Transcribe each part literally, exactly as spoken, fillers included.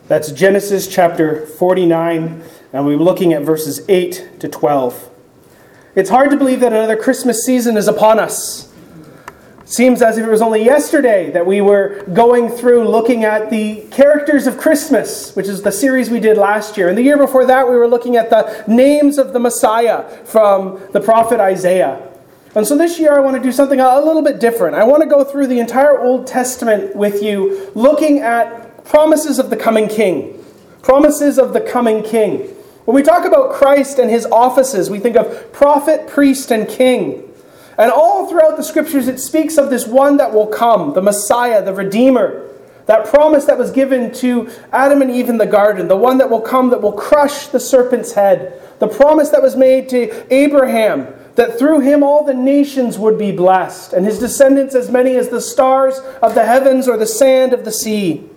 That's Genesis chapter forty-nine, and we're looking at verses eight to twelve. It's hard to believe that another Christmas season is upon us. It seems as if it was only yesterday that we were going through looking at the characters of Christmas, which is the series we did last year. And the year before that, we were looking at the names of the Messiah from the prophet Isaiah. And so this year I want to do something a little bit different. I want to go through the entire Old Testament with you, looking at promises of the coming king. Promises of the coming king. When we talk about Christ and his offices, we think of prophet, priest, and king. And all throughout the scriptures it speaks of this one that will come, the Messiah, the Redeemer. That promise that was given to Adam and Eve in the garden, the one that will come that will crush the serpent's head. The promise that was made to Abraham, that through him all the nations would be blessed, and his descendants as many as the stars of the heavens or the sand of the sea.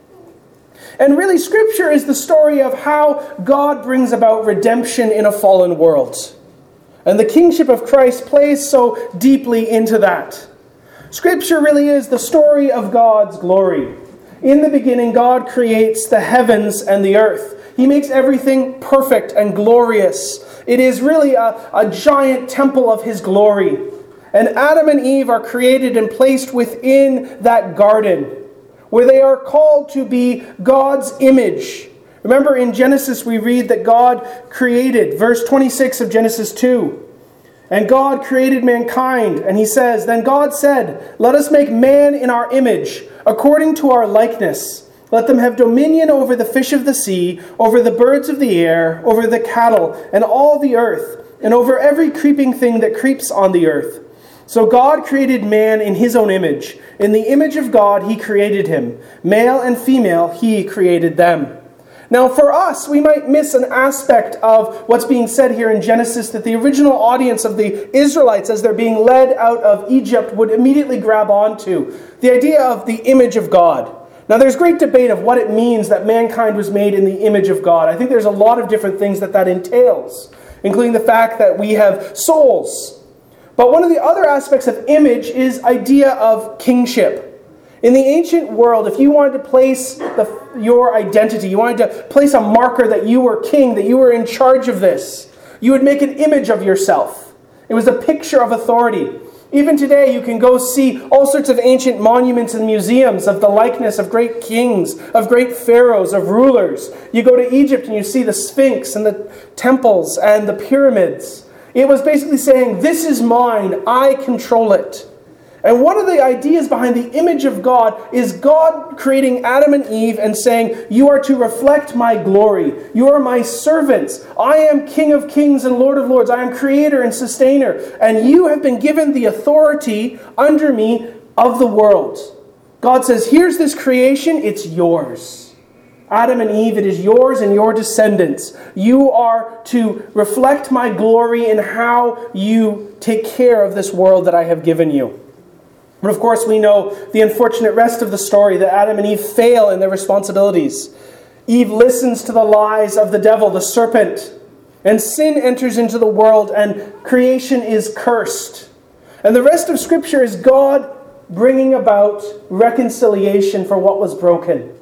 And really, Scripture is the story of how God brings about redemption in a fallen world. And the kingship of Christ plays so deeply into that. Scripture really is the story of God's glory. In the beginning, God creates the heavens and the earth. He makes everything perfect and glorious. It is really a, a giant temple of his glory. And Adam and Eve are created and placed within that garden, where they are called to be God's image. Remember in Genesis we read that God created, verse twenty-six of Genesis two. And God created mankind, and he says, Then God said, Let us make man in our image, according to our likeness. Let them have dominion over the fish of the sea, over the birds of the air, over the cattle, and all the earth, and over every creeping thing that creeps on the earth. So God created man in his own image. In the image of God he created him. Male and female he created them. Now for us, we might miss an aspect of what's being said here in Genesis that the original audience of the Israelites as they're being led out of Egypt would immediately grab onto. The idea of the image of God. Now there's great debate of what it means that mankind was made in the image of God. I think there's a lot of different things that that entails, including the fact that we have souls. But one of the other aspects of image is idea of kingship. In the ancient world, if you wanted to place the, your identity, you wanted to place a marker that you were king, that you were in charge of this, you would make an image of yourself. It was a picture of authority. Even today, you can go see all sorts of ancient monuments and museums of the likeness of great kings, of great pharaohs, of rulers. You go to Egypt and you see the Sphinx and the temples and the pyramids. It was basically saying, this is mine, I control it. And one of the ideas behind the image of God is God creating Adam and Eve and saying, you are to reflect my glory. You are my servants. I am King of kings and Lord of lords. I am creator and sustainer. And you have been given the authority under me of the world. God says, here's this creation, it's yours. Adam and Eve, it is yours and your descendants. You are to reflect my glory in how you take care of this world that I have given you. But of course we know the unfortunate rest of the story, that Adam and Eve fail in their responsibilities. Eve listens to the lies of the devil, the serpent, and sin enters into the world and creation is cursed. And the rest of Scripture is God bringing about reconciliation for what was broken.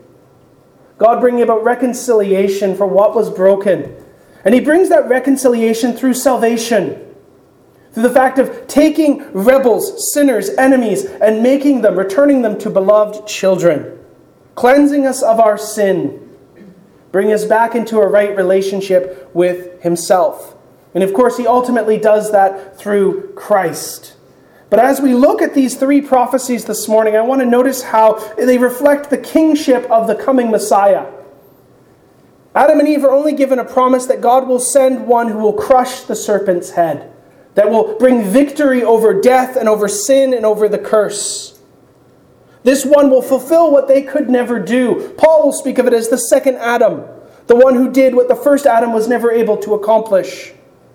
God bringing about reconciliation for what was broken. And he brings that reconciliation through salvation. Through the fact of taking rebels, sinners, enemies, and making them, returning them to beloved children. Cleansing us of our sin. Bringing us back into a right relationship with himself. And of course, he ultimately does that through Christ. But as we look at these three prophecies this morning, I want to notice how they reflect the kingship of the coming Messiah. Adam and Eve are only given a promise that God will send one who will crush the serpent's head, that will bring victory over death and over sin and over the curse. This one will fulfill what they could never do. Paul will speak of it as the second Adam, the one who did what the first Adam was never able to accomplish.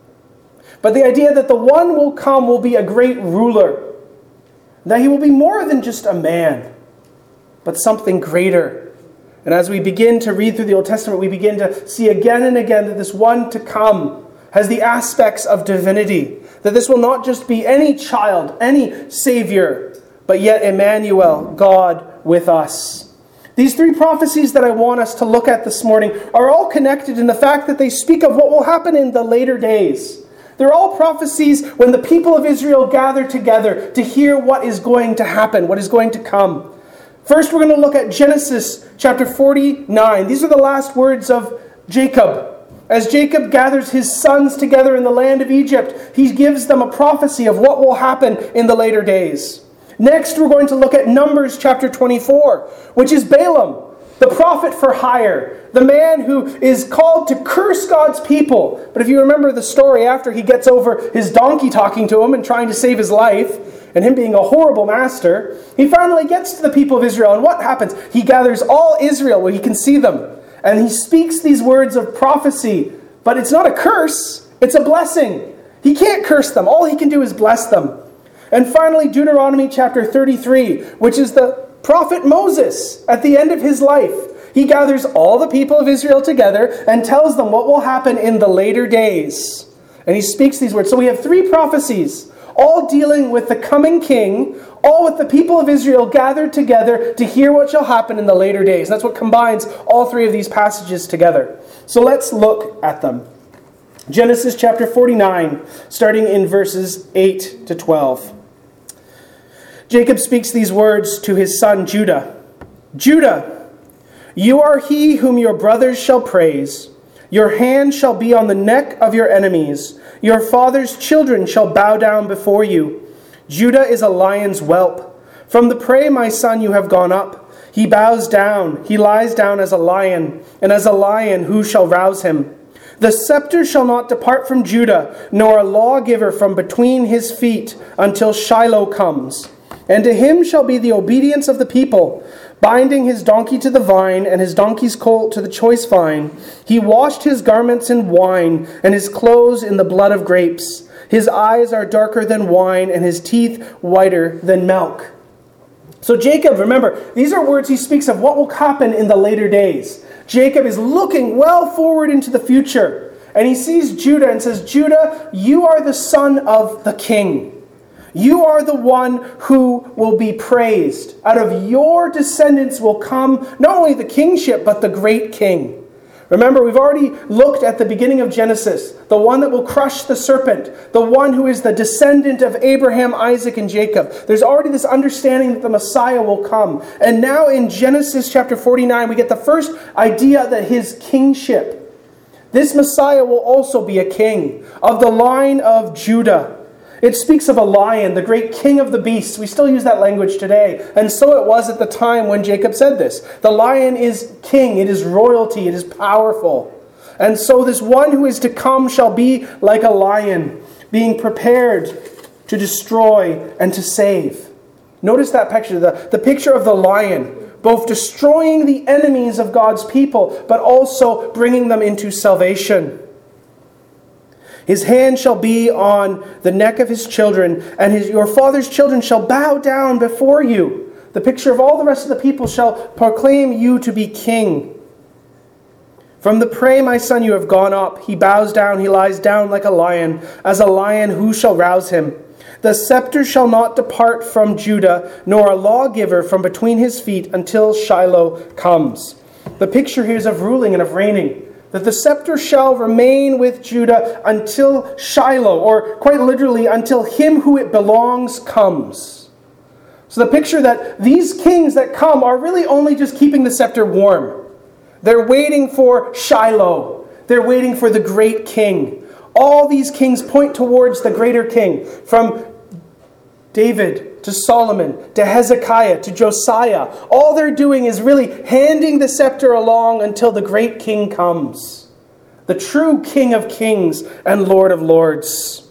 But the idea that the one will come will be a great ruler. That he will be more than just a man, but something greater. And as we begin to read through the Old Testament, we begin to see again and again that this one to come has the aspects of divinity. That this will not just be any child, any savior, but yet Emmanuel, God with us. These three prophecies that I want us to look at this morning are all connected in the fact that they speak of what will happen in the later days. They're all prophecies when the people of Israel gather together to hear what is going to happen, what is going to come. First, we're going to look at Genesis chapter forty-nine. These are the last words of Jacob. As Jacob gathers his sons together in the land of Egypt, he gives them a prophecy of what will happen in the later days. Next, we're going to look at Numbers chapter twenty-four, which is Balaam, the prophet for hire, the man who is called to curse God's people. But if you remember the story, after he gets over his donkey talking to him and trying to save his life, and him being a horrible master, he finally gets to the people of Israel. And what happens? He gathers all Israel where he can see them. And he speaks these words of prophecy. But it's not a curse, it's a blessing. He can't curse them. All he can do is bless them. And finally, Deuteronomy chapter thirty-three, which is the prophet Moses at the end of his life. He gathers all the people of Israel together and tells them what will happen in the later days. And he speaks these words. So we have three prophecies, all dealing with the coming king, all with the people of Israel gathered together to hear what shall happen in the later days. That's what combines all three of these passages together. So let's look at them. Genesis chapter forty-nine, starting in verses eight to twelve. Jacob speaks these words to his son Judah. Judah, you are he whom your brothers shall praise. Your hand shall be on the neck of your enemies. Your father's children shall bow down before you. Judah is a lion's whelp. From the prey, my son, you have gone up. He bows down. He lies down as a lion. And as a lion, who shall rouse him? The scepter shall not depart from Judah, nor a lawgiver from between his feet, until Shiloh comes. And to him shall be the obedience of the people, binding his donkey to the vine, and his donkey's colt to the choice vine. He washed his garments in wine, and his clothes in the blood of grapes. His eyes are darker than wine, and his teeth whiter than milk. So Jacob, remember, these are words he speaks of what will happen in the later days. Jacob is looking well forward into the future, and he sees Judah and says, Judah, you are the son of the king. You are the one who will be praised. Out of your descendants will come not only the kingship, but the great king. Remember, we've already looked at the beginning of Genesis, the one that will crush the serpent, the one who is the descendant of Abraham, Isaac, and Jacob. There's already this understanding that the Messiah will come. And now in Genesis chapter forty-nine, we get the first idea that his kingship. This Messiah will also be a king of the line of Judah. It speaks of a lion, the great king of the beasts. We still use that language today. And so it was at the time when Jacob said this. The lion is king. It is royalty. It is powerful. And so this one who is to come shall be like a lion, being prepared to destroy and to save. Notice that picture, the, the picture of the lion, both destroying the enemies of God's people, but also bringing them into salvation. His hand shall be on the neck of his children, and his, your father's children shall bow down before you. The picture of all the rest of the people shall proclaim you to be king. From the prey, my son, you have gone up. He bows down, he lies down like a lion. As a lion, who shall rouse him? The scepter shall not depart from Judah, nor a lawgiver from between his feet, until Shiloh comes. The picture here is of ruling and of reigning. That the scepter shall remain with Judah until Shiloh, or quite literally, until him who it belongs comes. So the picture that these kings that come are really only just keeping the scepter warm. They're waiting for Shiloh. They're waiting for the great king. All these kings point towards the greater king. From David to Solomon to Hezekiah to Josiah. All they're doing is really handing the scepter along until the great king comes. The true King of kings and Lord of lords.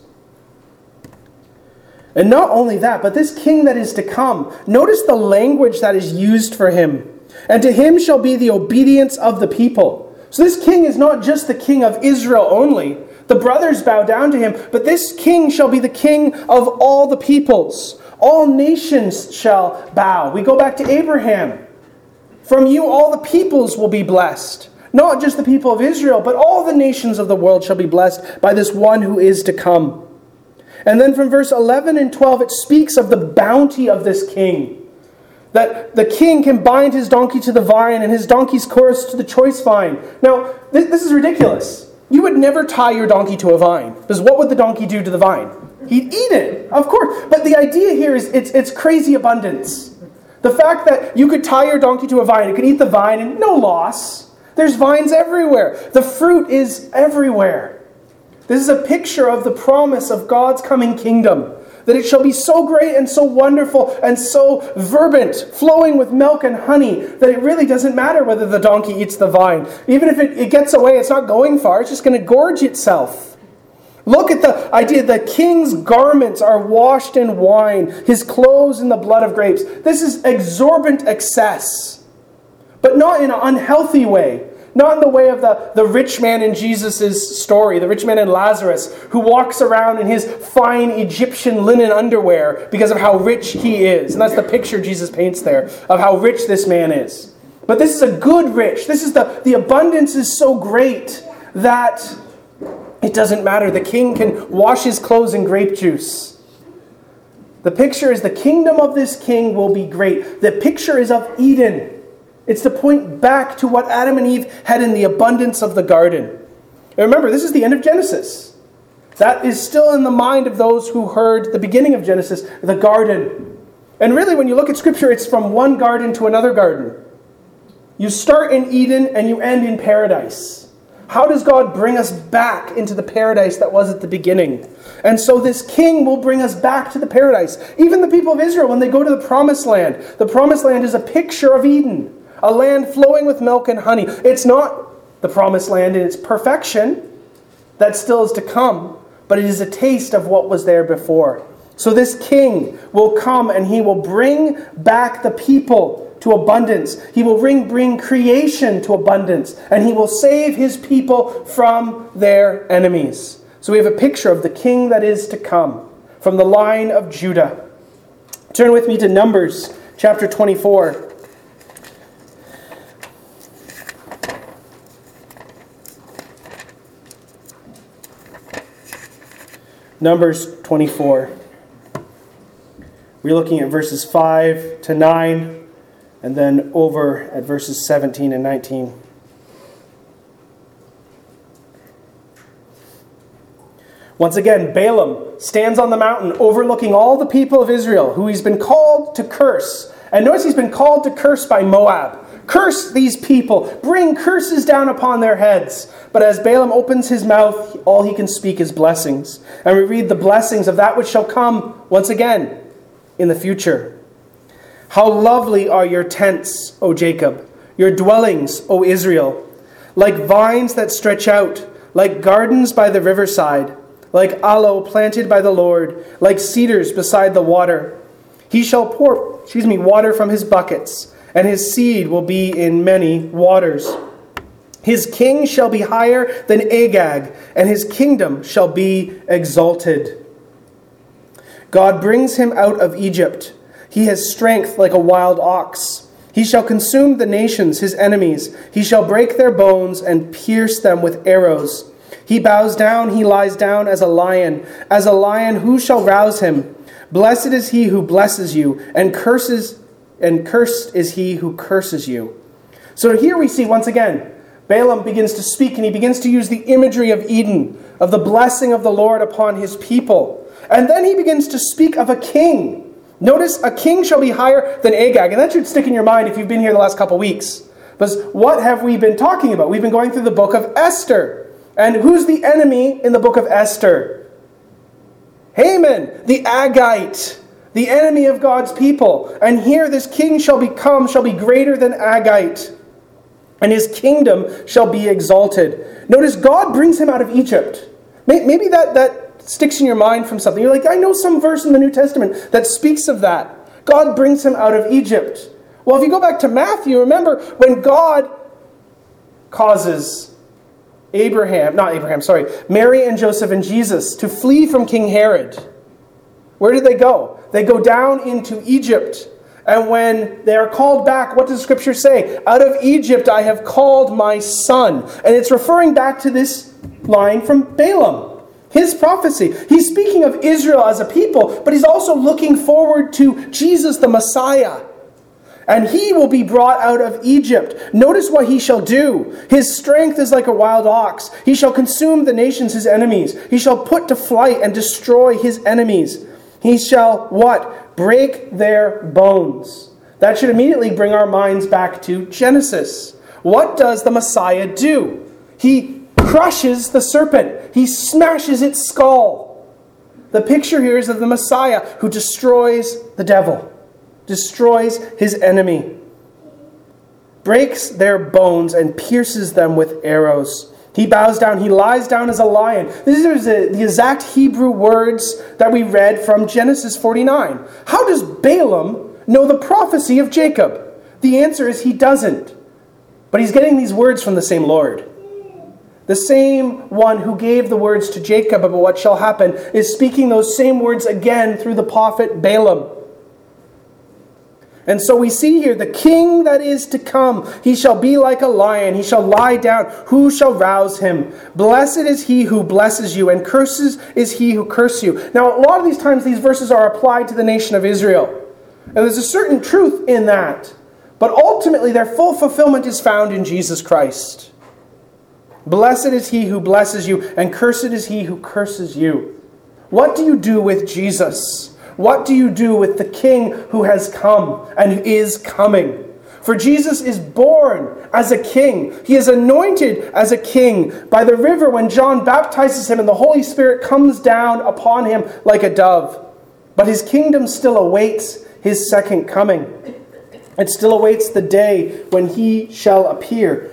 And not only that, but this king that is to come, notice the language that is used for him. And to him shall be the obedience of the people. So this king is not just the king of Israel only. The brothers bow down to him, but this king shall be the king of all the peoples. All nations shall bow. We go back to Abraham. From you all the peoples will be blessed. Not just the people of Israel, but all the nations of the world shall be blessed by this one who is to come. And then from verse eleven and twelve, it speaks of the bounty of this king. That the king can bind his donkey to the vine and his donkey's course to the choice vine. Now, this, this is ridiculous. You would never tie your donkey to a vine. Because what would the donkey do to the vine? He'd eat it, of course. But the idea here is it's, it's crazy abundance. The fact that you could tie your donkey to a vine, it could eat the vine and no loss. There's vines everywhere. The fruit is everywhere. This is a picture of the promise of God's coming kingdom. That it shall be so great and so wonderful and so verdant, flowing with milk and honey, that it really doesn't matter whether the donkey eats the vine. Even if it, it gets away, it's not going far, it's just going to gorge itself. Look at the idea. The king's garments are washed in wine, his clothes in the blood of grapes. This is exorbitant excess, but not in an unhealthy way. Not in the way of the, the rich man in Jesus' story, the rich man in Lazarus, who walks around in his fine Egyptian linen underwear because of how rich he is. And that's the picture Jesus paints there of how rich this man is. But this is a good rich. This is the, the abundance is so great that it doesn't matter. The king can wash his clothes in grape juice. The picture is the kingdom of this king will be great. The picture is of Eden. It's to point back to what Adam and Eve had in the abundance of the garden. And remember, this is the end of Genesis. That is still in the mind of those who heard the beginning of Genesis, the garden. And really, when you look at Scripture, it's from one garden to another garden. You start in Eden and you end in paradise. How does God bring us back into the paradise that was at the beginning? And so this king will bring us back to the paradise. Even the people of Israel, when they go to the promised land, the promised land is a picture of Eden. A land flowing with milk and honey. It's not the promised land in its perfection. That still is to come. But it is a taste of what was there before. So this king will come and he will bring back the people to abundance. He will bring, bring creation to abundance. And he will save his people from their enemies. So we have a picture of the king that is to come from the line of Judah. Turn with me to Numbers chapter twenty-four. Numbers twenty-four. We're looking at verses five to nine, and then over at verses seventeen and nineteen. Once again, Balaam stands on the mountain overlooking all the people of Israel, who he's been called to curse. And notice he's been called to curse by Moab. Curse these people. Bring curses down upon their heads. But as Balaam opens his mouth, all he can speak is blessings. And we read the blessings of that which shall come once again in the future. How lovely are your tents, O Jacob, your dwellings, O Israel, like vines that stretch out, like gardens by the riverside, like aloe planted by the Lord, like cedars beside the water. He shall pour, excuse me, water from his buckets, and his seed will be in many waters. His king shall be higher than Agag, and his kingdom shall be exalted. God brings him out of Egypt. He has strength like a wild ox. He shall consume the nations, his enemies. He shall break their bones and pierce them with arrows. He bows down, he lies down as a lion. As a lion, who shall rouse him? Blessed is he who blesses you, and curses, and cursed is he who curses you. So here we see once again, Balaam begins to speak, and he begins to use the imagery of Eden, of the blessing of the Lord upon his people. And then he begins to speak of a king. Notice, a king shall be higher than Agag. And that should stick in your mind if you've been here the last couple weeks. Because what have we been talking about? We've been going through the book of Esther. And who's the enemy in the book of Esther? Haman, the Agite, the enemy of God's people. And here this king shall become, shall be greater than Agite. And his kingdom shall be exalted. Notice God brings him out of Egypt. Maybe that, that sticks in your mind from something. You're like, I know some verse in the New Testament that speaks of that. God brings him out of Egypt. Well, if you go back to Matthew, remember when God causes Abraham, not Abraham, sorry, Mary and Joseph and Jesus to flee from King Herod. Where did they go? They go down into Egypt. And when they are called back, what does the Scripture say? Out of Egypt I have called my son. And it's referring back to this line from Balaam. His prophecy. He's speaking of Israel as a people, but he's also looking forward to Jesus the Messiah. And he will be brought out of Egypt. Notice what he shall do. His strength is like a wild ox. He shall consume the nations, his enemies. He shall put to flight and destroy his enemies. He shall, what? Break their bones. That should immediately bring our minds back to Genesis. What does the Messiah do? He crushes the serpent. He smashes its skull. The picture here is of the Messiah who destroys the devil. Destroys his enemy, breaks their bones and pierces them with arrows. He bows down, he lies down as a lion. These are the exact Hebrew words that we read from Genesis forty-nine. How does Balaam know the prophecy of Jacob? The answer is he doesn't. But he's getting these words from the same Lord. The same one who gave the words to Jacob about what shall happen is speaking those same words again through the prophet Balaam. And so we see here, the king that is to come, he shall be like a lion, he shall lie down, who shall rouse him? Blessed is he who blesses you, and curses is he who curses you. Now, a lot of these times, these verses are applied to the nation of Israel. And there's a certain truth in that. But ultimately, their full fulfillment is found in Jesus Christ. Blessed is he who blesses you, and cursed is he who curses you. What do you do with Jesus? What do you do with the King who has come and who is coming? For Jesus is born as a king. He is anointed as a king by the river when John baptizes him and the Holy Spirit comes down upon him like a dove. But his kingdom still awaits his second coming. It still awaits the day when he shall appear.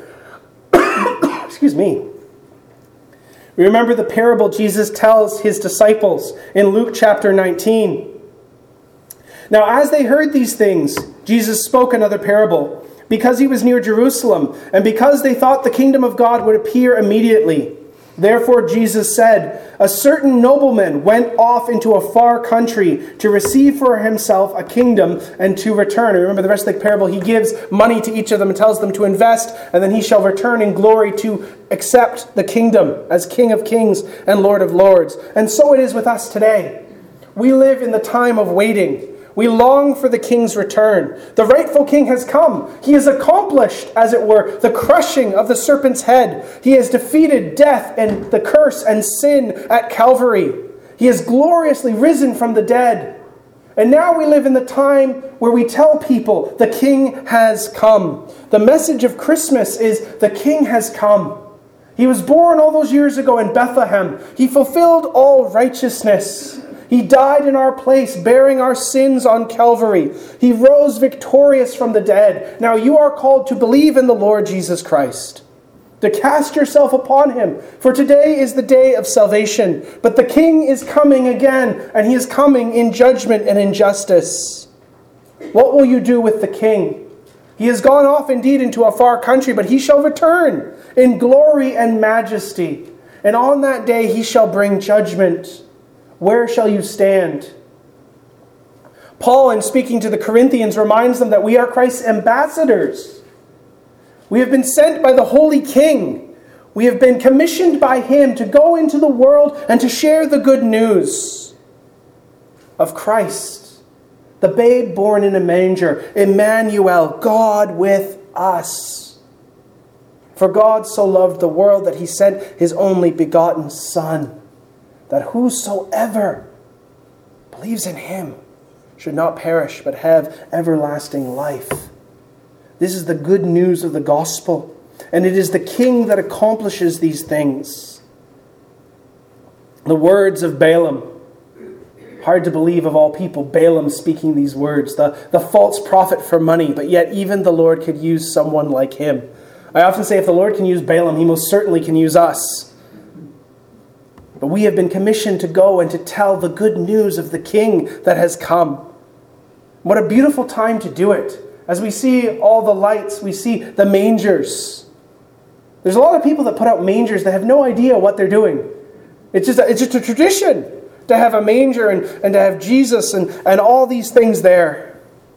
Excuse me. Remember the parable Jesus tells his disciples in Luke chapter nineteen. Now, as they heard these things, Jesus spoke another parable, because he was near Jerusalem, and because they thought the kingdom of God would appear immediately. Therefore Jesus said, a certain nobleman went off into a far country to receive for himself a kingdom and to return. And remember the rest of the parable, he gives money to each of them and tells them to invest, and then he shall return in glory to accept the kingdom as King of Kings and Lord of Lords. And so it is with us today. We live in the time of waiting. We long for the king's return. The rightful king has come. He has accomplished, as it were, the crushing of the serpent's head. He has defeated death and the curse and sin at Calvary. He has gloriously risen from the dead. And now we live in the time where we tell people the king has come. The message of Christmas is the king has come. He was born all those years ago in Bethlehem. He fulfilled all righteousness. He died in our place, bearing our sins on Calvary. He rose victorious from the dead. Now you are called to believe in the Lord Jesus Christ, to cast yourself upon him. For today is the day of salvation. But the King is coming again, and he is coming in judgment and in justice. What will you do with the King? He has gone off indeed into a far country, but he shall return in glory and majesty. And on that day he shall bring judgment. Where shall you stand? Paul, in speaking to the Corinthians, reminds them that we are Christ's ambassadors. We have been sent by the Holy King. We have been commissioned by him to go into the world and to share the good news of Christ, the babe born in a manger, Emmanuel, God with us. For God so loved the world that he sent his only begotten Son, that whosoever believes in him should not perish, but have everlasting life. This is the good news of the gospel, and it is the King that accomplishes these things. The words of Balaam. Hard to believe of all people, Balaam speaking these words. The, the false prophet for money, but yet even the Lord could use someone like him. I often say if the Lord can use Balaam, he most certainly can use us. But we have been commissioned to go and to tell the good news of the King that has come. What a beautiful time to do it. As we see all the lights, we see the mangers. There's a lot of people that put out mangers that have no idea what they're doing. It's just a, it's just a tradition to have a manger and, and to have Jesus and, and all these things there.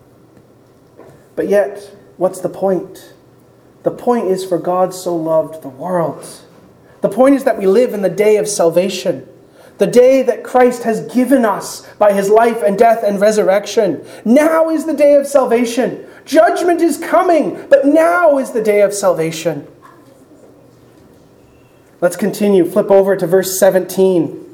But yet, what's the point? The point is, for God so loved the world. The point is that we live in the day of salvation. The day that Christ has given us by his life and death and resurrection. Now is the day of salvation. Judgment is coming, but now is the day of salvation. Let's continue. Flip over to verse seventeen.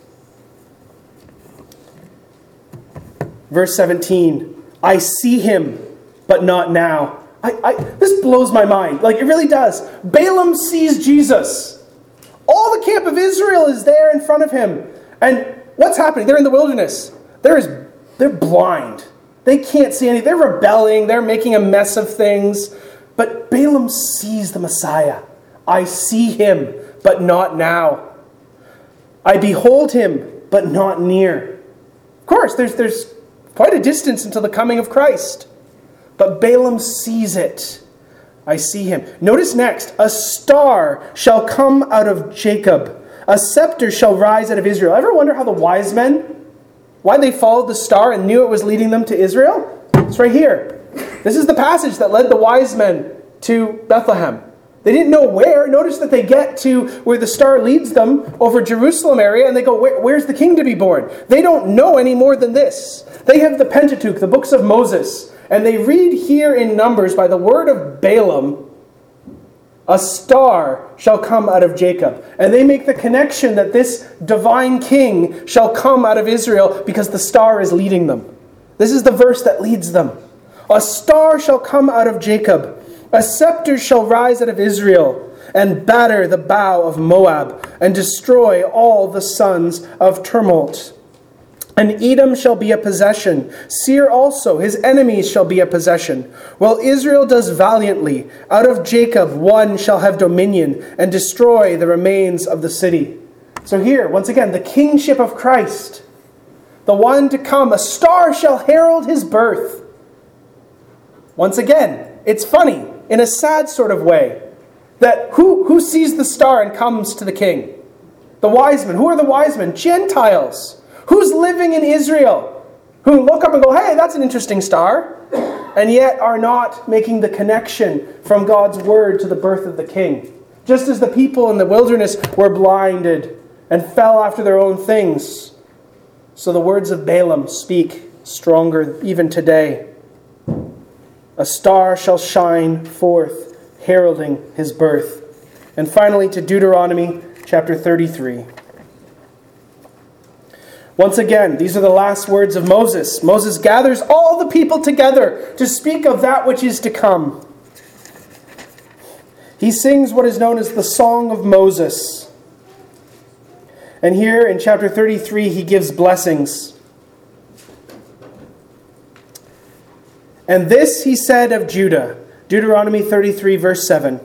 Verse seventeen. I see him, but not now. I, I, this blows my mind. Like, it really does. Balaam sees Jesus. All the camp of Israel is there in front of him. And what's happening? They're in the wilderness. There is, they're blind. They can't see anything. They're rebelling. They're making a mess of things. But Balaam sees the Messiah. I see him, but not now. I behold him, but not near. Of course, there's, there's quite a distance until the coming of Christ. But Balaam sees it. I see him. Notice next, a star shall come out of Jacob. A scepter shall rise out of Israel. Ever wonder how the wise men, why they followed the star and knew it was leading them to Israel? It's right here. This is the passage that led the wise men to Bethlehem. They didn't know where. Notice that they get to where the star leads them over Jerusalem area and they go, Where, where's the king to be born? They don't know any more than this. They have the Pentateuch, the books of Moses, and they read here in Numbers by the word of Balaam, a star shall come out of Jacob. And they make the connection that this divine king shall come out of Israel because the star is leading them. This is the verse that leads them. A star shall come out of Jacob. A scepter shall rise out of Israel and batter the bow of Moab and destroy all the sons of tumult. And Edom shall be a possession. Seir also, his enemies, shall be a possession. While Israel does valiantly, out of Jacob one shall have dominion and destroy the remains of the city. So here, once again, the kingship of Christ, the one to come, a star shall herald his birth. Once again, it's funny, in a sad sort of way, that who, who sees the star and comes to the king? The wise men. Who are the wise men? Gentiles. Who's living in Israel? Who look up and go, hey, that's an interesting star, and yet are not making the connection from God's word to the birth of the king. Just as the people in the wilderness were blinded and fell after their own things, so the words of Balaam speak stronger even today. A star shall shine forth, heralding his birth. And finally to Deuteronomy chapter thirty-three. Once again, these are the last words of Moses. Moses gathers all the people together to speak of that which is to come. He sings what is known as the Song of Moses. And here in chapter thirty-three, he gives blessings. And this he said of Judah, Deuteronomy thirty-three, verse seven.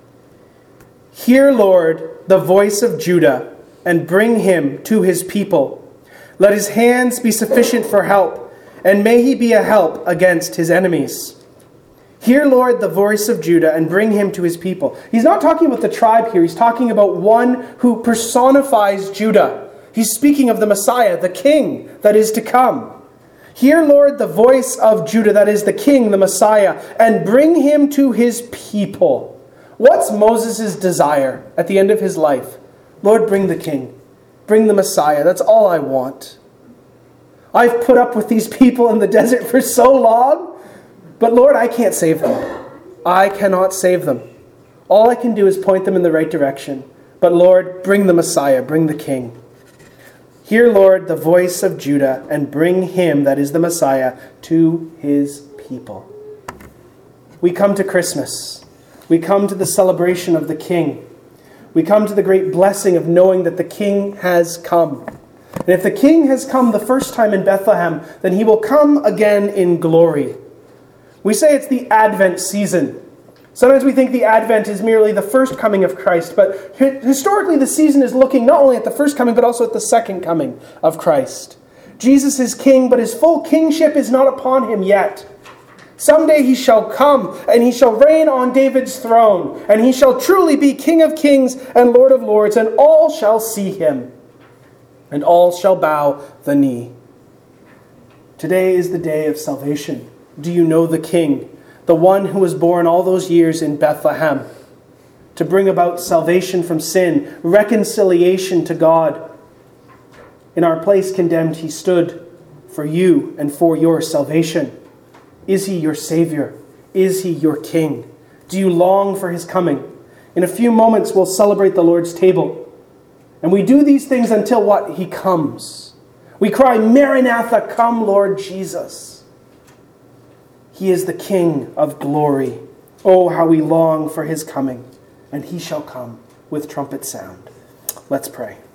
Hear, Lord, the voice of Judah, and bring him to his people. Let his hands be sufficient for help, and may he be a help against his enemies. Hear, Lord, the voice of Judah, and bring him to his people. He's not talking about the tribe here. He's talking about one who personifies Judah. He's speaking of the Messiah, the king that is to come. Hear, Lord, the voice of Judah, that is the king, the Messiah, and bring him to his people. What's Moses' desire at the end of his life? Lord, bring the king. Bring the Messiah. That's all I want. I've put up with these people in the desert for so long, but Lord, I can't save them. I cannot save them. All I can do is point them in the right direction. But Lord, bring the Messiah, bring the king. Hear, Lord, the voice of Judah, and bring him, that is the Messiah, to his people. We come to Christmas. We come to the celebration of the King. We come to the great blessing of knowing that the King has come. And if the King has come the first time in Bethlehem, then he will come again in glory. We say it's the Advent season. Sometimes we think the Advent is merely the first coming of Christ, but historically the season is looking not only at the first coming, but also at the second coming of Christ. Jesus is king, but his full kingship is not upon him yet. Someday he shall come, and he shall reign on David's throne, and he shall truly be King of kings and Lord of lords, and all shall see him, and all shall bow the knee. Today is the day of salvation. Do you know the King? The one who was born all those years in Bethlehem to bring about salvation from sin, reconciliation to God. In our place condemned, he stood for you and for your salvation. Is he your Savior? Is he your King? Do you long for his coming? In a few moments, we'll celebrate the Lord's table. And we do these things until what? He comes. We cry, Maranatha, come, Lord Jesus. He is the King of glory. Oh, how we long for his coming. And he shall come with trumpet sound. Let's pray.